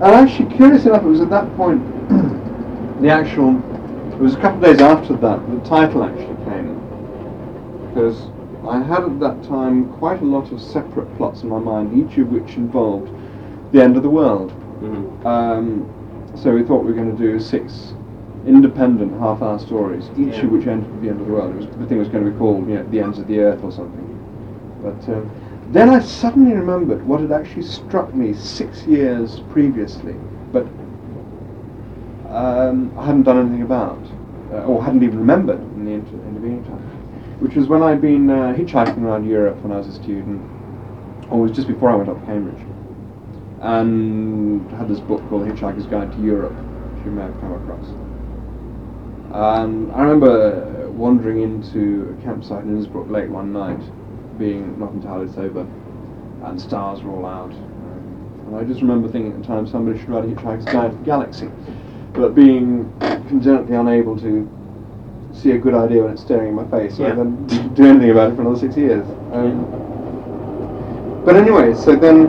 And actually, curious enough, it was at that point, it was a couple of days after that, the title actually came. Because I had at that time quite a lot of separate plots in my mind, each of which involved the end of the world. Mm-hmm. So we thought we were going to do 6 independent half-hour stories, each of which ended with the end of the world. The thing was going to be called, The Ends of the Earth or something. But then I suddenly remembered what had actually struck me 6 years previously, but I hadn't done anything about, or hadn't even remembered in the intervening time, which was when I'd been hitchhiking around Europe when I was a student, or it was just before I went up to Cambridge, and had this book called Hitchhiker's Guide to Europe, which you may have come across. And I remember wandering into a campsite in Innsbruck late one night, being not entirely sober, and stars were all out. And I just remember thinking at the time somebody should write a Hitchhiker's Guide to the Galaxy, but being congenitally unable to see a good idea when it's staring in my face, I then didn't do anything about it for another 6 years. But anyway, so then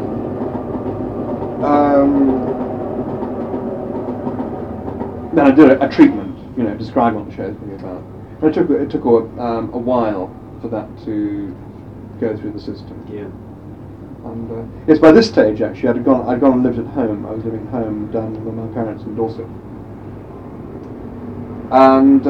I did a treatment, describing what the show was going to be about. And it took a while for that to go through the system. Yeah. And yes, by this stage actually, I'd gone and lived at home. I was living at home down with my parents in Dorset. And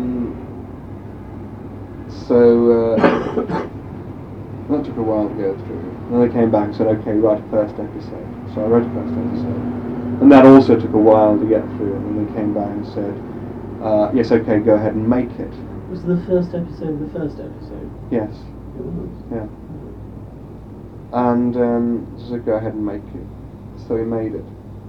so that took a while to go through. And then they came back and said, okay, write a first episode. So I wrote a first episode. And that also took a while to get through. And then they came back and said, yes, okay, go ahead and make it. Was the first episode the first episode? Yes. It was? Yeah. And so go ahead and make it. So we made it.